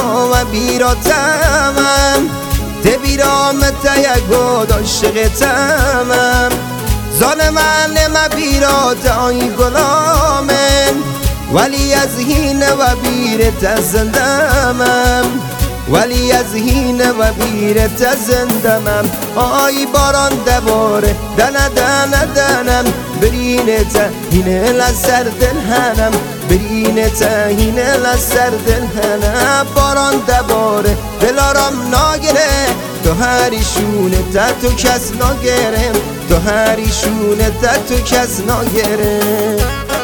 و بیراتمم تبیرامت یگود عاشقتمم ظالمان ما بیرات آی غلامم ولی از هین و بیرت زندمم ولی از هین و بیرت زندمم آی باران دباره دنه دنه دنم برینت هین لسر دلهنم برینت هین لسر دلهنم باران دباره دلارم ناگره تو هریشونه تا تو کس ناگرم تو هریشونه تا تو کس ناگرم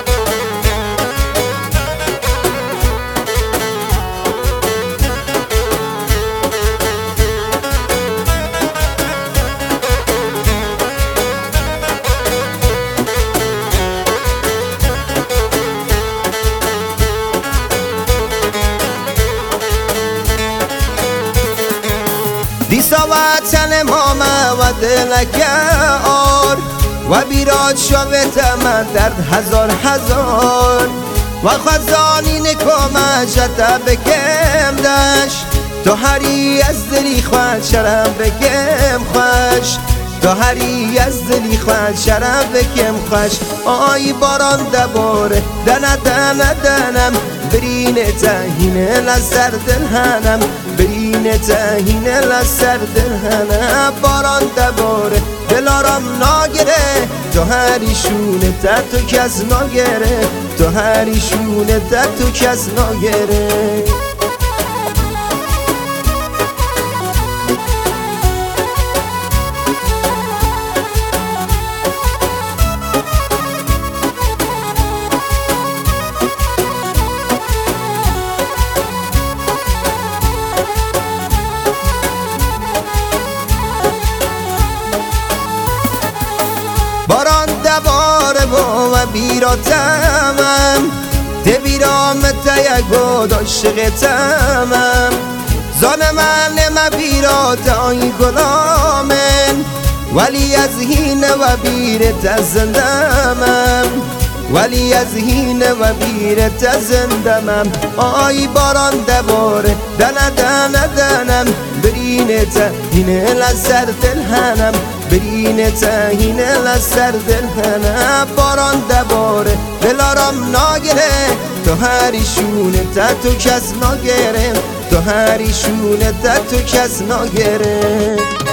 دیسا وطن ماما و دلک آر و بیراد شوت من درد هزار هزار و خزانی نکوم جتا بکم دش تو هری از دلی خواه شرم بکم خوش تو هری از دلی خواه شرم بکم خوش آی باران دباره دنه دنه دنم برینه تهینه لسر دلهنم برینه تهینه لسر دلهنم باران دباره دلارم ناگره تو هریشونه تا تو کس ناگره تو هریشونه تا تو کس ناگره باران دباره و بیراتمم تبیرامت یگود عاشقتمم ظالمان ما بیرات آی غلامن ولی از هین و بیرت زندمم ولی از هین و بیرت زندمم آی باران دباره دنه دنه دنم برینت هین لسر دلهنم برینت هین لسر دلهنم باران دباره دلارم ناگره تو هریشونه تا تو کس ناگرم تو هریشونه تا تو کس ناگرم